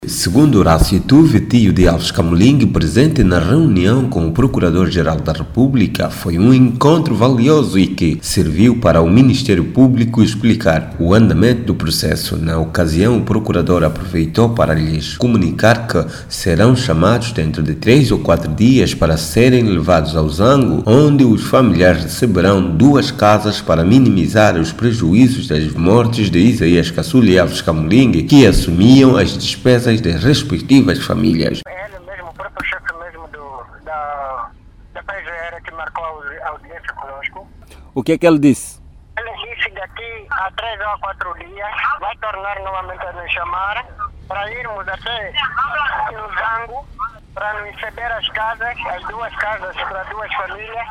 Segundo Horácio Tuve, tio de Alves Camoling, presente na reunião com o Procurador-Geral da República, foi um encontro valioso e que serviu para o Ministério Público explicar o andamento do processo. Na ocasião, o Procurador aproveitou para lhes comunicar que serão chamados dentro de 3 ou 4 dias para serem levados ao Zango, onde os familiares receberão 2 casas para minimizar os prejuízos das mortes de Isaías Caçula e Alves Camoling, que assumiam as despesas das respectivas famílias. Ele mesmo, o próprio chefe mesmo da PGR que marcou a audiência conosco. O que é que ele disse? Ele disse que daqui a 3 ou 4 dias vai tornar novamente a nos chamar para irmos até no Zango para nos ceder as 2 casas para 2 famílias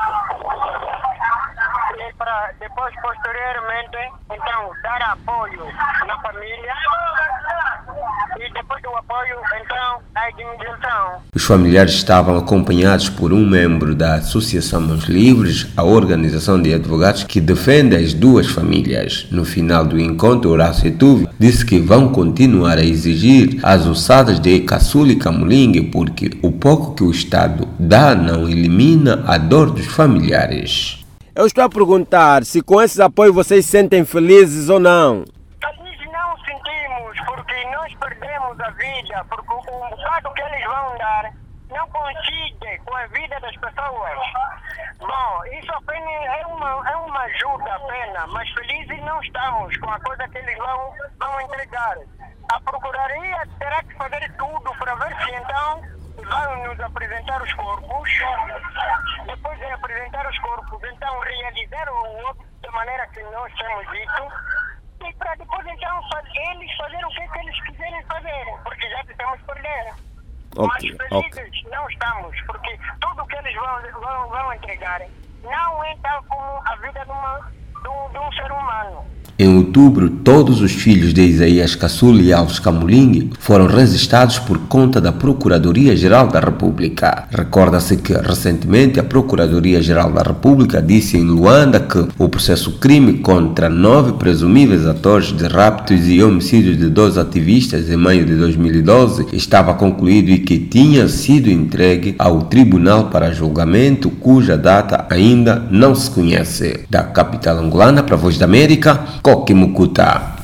e para depois, posteriormente, então, dar apoio na família e depois do apoio, então, a indenização. Os familiares estavam acompanhados por um membro da Associação Mãos Livres, a organização de advogados que defende as 2 famílias. No final do encontro, Horácio Tuve disse que vão continuar a exigir as ossadas de Caçula e Camoling porque o pouco que o Estado dá não elimina a dor dos familiares. Eu estou a perguntar se com esses apoios vocês se sentem felizes ou não. Não sentimos, porque nós perdemos a vida, porque o bocado que eles vão dar não coincide com a vida das pessoas. Bom, isso apenas é uma ajuda apenas, mas felizes não estamos com a coisa que eles vão entregar. A Procuradoria terá que fazer tudo para ver se então vão nos apresentar os corpos. Depois de apresentar os corpos, então realizar o óbito da maneira que nós temos dito. E para depois então eles fazerem o que eles quiserem fazer, porque já estamos perdendo. Mas felizes não estamos, porque tudo que eles vão entregar não é tal como a vida de um ser humano. Em outubro, todos os filhos de Isaías Caçula e Alves Camoling foram registrados por conta da Procuradoria-Geral da República. Recorda-se que, recentemente, a Procuradoria-Geral da República disse em Luanda que o processo crime contra 9 presumíveis atores de raptos e homicídios de 2 ativistas em maio de 2012 estava concluído e que tinha sido entregue ao tribunal para julgamento, cuja data ainda não se conhece. Da capital angolana para a Voz da América, Koki Mukuta.